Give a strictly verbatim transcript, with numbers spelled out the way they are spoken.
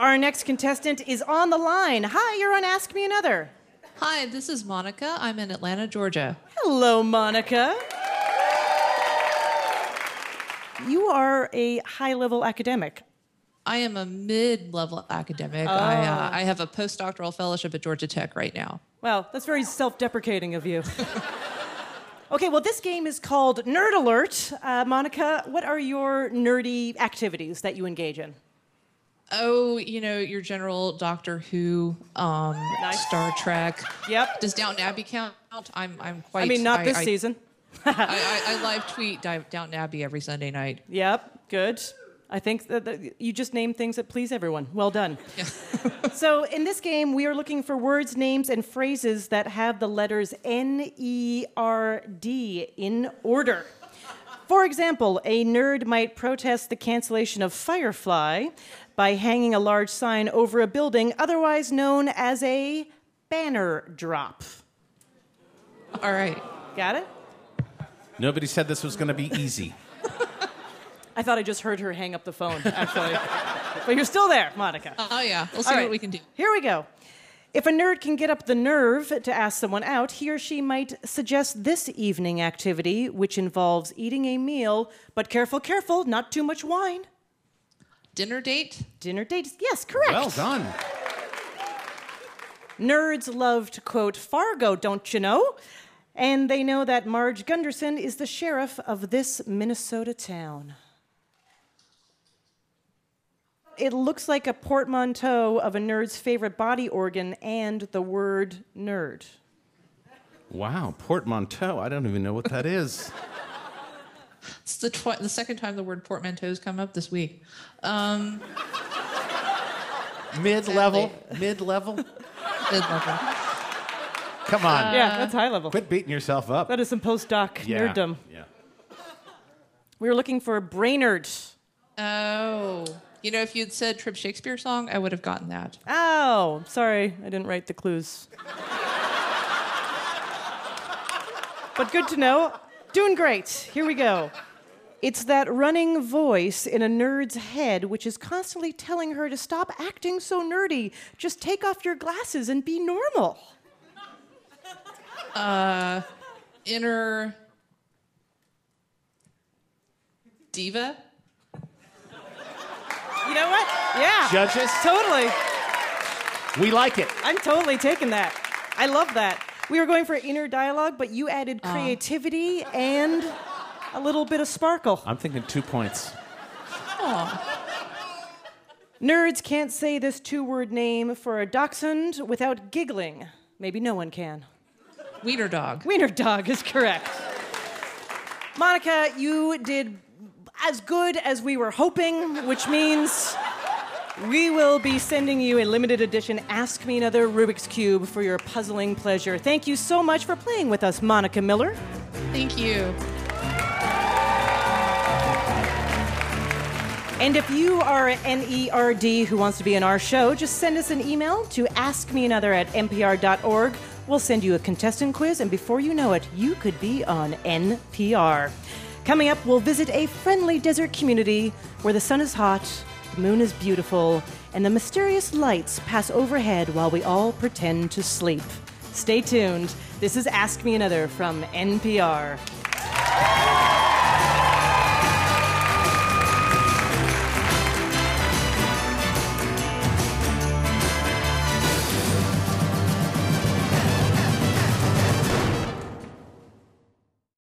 Our next contestant is on the line. Hi, you're on Ask Me Another. Hi, this is Monica. I'm in Atlanta, Georgia. Hello, Monica. You are a high-level academic. I am a mid-level academic. Oh. I, uh, I have a postdoctoral fellowship at Georgia Tech right now. Well, that's very self-deprecating of you. Okay, well, this game is called Nerd Alert. Uh, Monica, what are your nerdy activities that you engage in? Oh, you know, your general Doctor Who, um, Nice. Star Trek. Yep. Does Downton Abbey count? I'm, I'm quite... I mean, not this I, season. I, I, I live tweet Downton Abbey every Sunday night. Yep, good. I think that, that you just name things that please everyone. Well done. Yeah. So in this game, we are looking for words, names, and phrases that have the letters N E R D in order. For example, a nerd might protest the cancellation of Firefly by hanging a large sign over a building, otherwise known as a banner drop. All right. Got it? Nobody said this was going to be easy. I thought I just heard her hang up the phone, actually. But you're still there, Monica. Oh, yeah. We'll see All right. what we can do. Here we go. If a nerd can get up the nerve to ask someone out, he or she might suggest this evening activity, which involves eating a meal, but careful, careful, not too much wine. Dinner date? Dinner date. Yes, correct. Well done. Nerds love to quote Fargo, don't you know? And they know that Marge Gunderson is the sheriff of this Minnesota town. It looks like a portmanteau of a nerd's favorite body organ and the word nerd. Wow, portmanteau. I don't even know what that is. It's the, twi- the second time the word portmanteau's come up this week. Um, Mid-level? Mid-level? mid-level. Come on. Yeah, that's high level. Quit beating yourself up. That is some postdoc yeah. nerddom. Yeah. We were looking for Brainerd. Oh. You know, if you'd said Trip Shakespeare song, I would have gotten that. Oh, sorry, I didn't write the clues. But good to know. Doing great. Here we go. It's that running voice in a nerd's head which is constantly telling her to stop acting so nerdy. Just take off your glasses and be normal. Uh, inner diva? You know what? Yeah. Judges? Totally. We like it. I'm totally taking that. I love that. We were going for inner dialogue, but you added creativity and a little bit of sparkle. I'm thinking two points. Oh. Nerds can't say this two-word name for a dachshund without giggling. Maybe no one can. Wiener dog. Wiener dog is correct. Monica, you did as good as we were hoping, which means we will be sending you a limited edition Ask Me Another Rubik's Cube for your puzzling pleasure. Thank you so much for playing with us, Monica Miller. Thank you. And if you are an N E R D who wants to be in our show, just send us an email to askmeanother at n p r dot org. We'll send you a contestant quiz, and before you know it, you could be on N P R. Coming up, we'll visit a friendly desert community where the sun is hot, the moon is beautiful, and the mysterious lights pass overhead while we all pretend to sleep. Stay tuned. This is Ask Me Another from N P R.